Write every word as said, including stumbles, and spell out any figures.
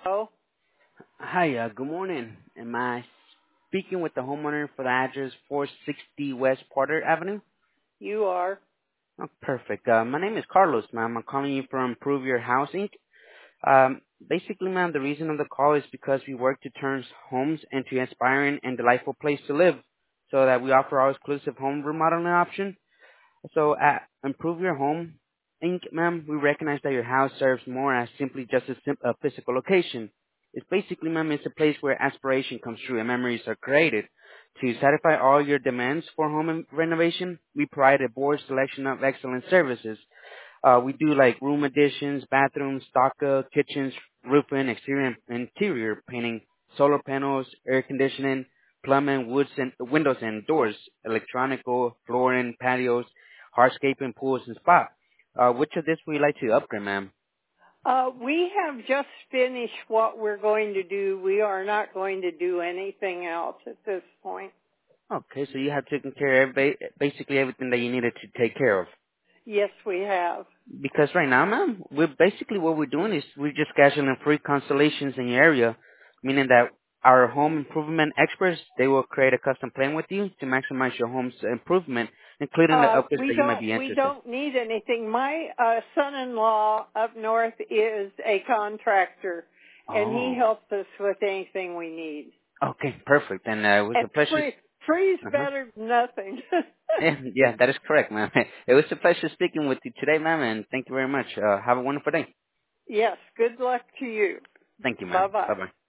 Oh, Hi, uh, good morning. Am I speaking with the homeowner for the address four sixty West Porter Avenue? you are. Oh, perfect. Uh, my name is Carlos, ma'am. I'm calling you from Improve Your House, Incorporated. Um, basically, ma'am, the reason of the call is because we work to turn homes into an inspiring and delightful place to live, so that we offer our exclusive home remodeling option. So at Improve Your Home, Incorporated, ma'am, we recognize that your house serves more as simply just a, sim- a physical location. It's basically, ma'am, it's a place where aspiration comes true and memories are created. To satisfy all your demands for home en- renovation, we provide a broad selection of excellent services. Uh, we do like room additions, bathrooms, stucco, kitchens, roofing, exterior and interior painting, solar panels, air conditioning, plumbing, woods and windows and doors, electronical, flooring, patios, hardscaping, pools and spa. Uh, which of this would you like to upgrade, ma'am? Uh, we have just finished what we're going to do. We are not going to do anything else at this point. Okay, so you have taken care of ba- basically everything that you needed to take care of. Yes, we have. Because right now, ma'am, we're basically what we're doing is we're just scheduling free consultations in your area, meaning that our home improvement experts, they will create a custom plan with you to maximize your home's improvement, including the Uh, upgrades we that you might don't, be we interested don't need anything. My, uh, son-in-law up north is a contractor in. and he Oh, helps us with anything we need. okay, perfect. And uh, it was And a pleasure. free, free's Uh-huh. better than nothing. Yeah, yeah, that is correct, ma'am. It was a pleasure speaking with you today, ma'am, and thank you very much. Uh, have a wonderful day. Yes, good luck to you. Thank you, Bye ma'am. bye. Bye-bye.